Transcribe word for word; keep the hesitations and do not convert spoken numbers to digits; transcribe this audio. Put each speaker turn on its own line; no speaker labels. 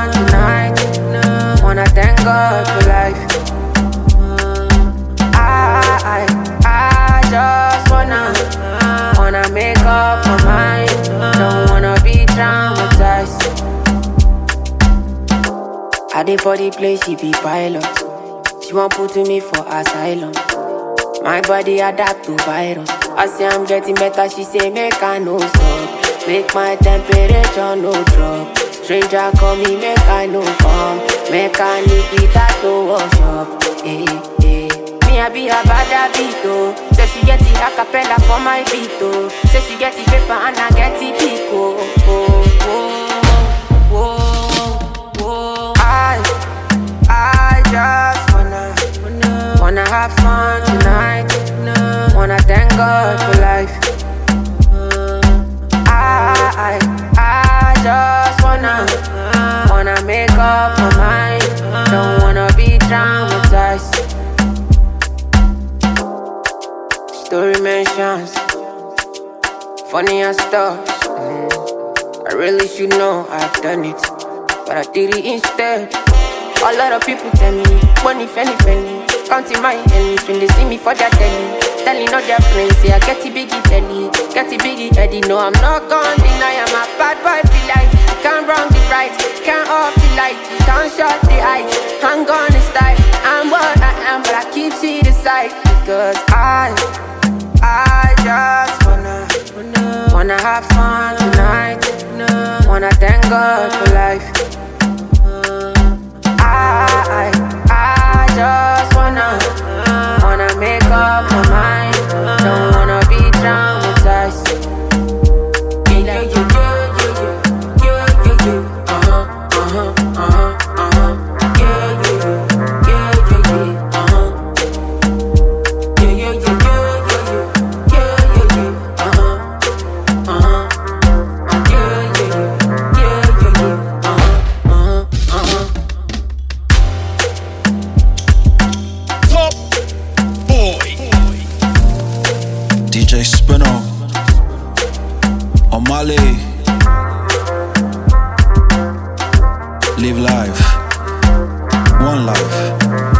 fun tonight. Wanna thank God for life. I, I, I just wanna, wanna make up my mind. Don't wanna be traumatized. I did for the place, she be pilot. She won't put me for asylum. My body adapt to virus. I say I'm getting better, she say make I no stop. Make my temperature no drop. Stranger call me, make I no come. Make I need it that to wash up. Hey, hey. Me I be a bad beat oh. Say she get the acapella for my beat oh. Say she get the paper and I get the pick oh. Oh, oh, oh, oh. I, I just wanna, wanna, wanna have fun tonight. Wanna thank God for life. I, I, I just wanna, wanna make up my mind. Don't wanna be traumatized. Story mentions funny and stuff. Mm. I really should know I've done it, but I did it instead. A lot of people tell me, money, penny, penny. Counting my enemies when they see me for their telly. Telling all their friends, say I get the biggie telly. Get the biggie Eddie, no I'm not gonna deny I'm a bad boy feel like. You can't wrong the right, you can't off the light. You can't shut the eyes, I'm gonna style. I'm what I am, but I keep see the side. Because I, I just wanna, wanna, wanna have fun tonight. Wanna thank God for life. I, I just wanna, wanna make up my mind. Don't wanna be traumatized. Yeah, yeah, yeah, yeah, yeah, yeah, yeah. Uh-huh, uh-huh, uh-huh, uh-huh. Yeah, yeah, yeah, yeah, yeah, uh-huh. Yeah, yeah, yeah, yeah, yeah, yeah, yeah, yeah, uh-huh, uh-huh. Yeah, yeah, yeah, yeah, yeah, uh-huh, uh-huh, uh-huh.
D J Spinner on Mali. Live life, one life.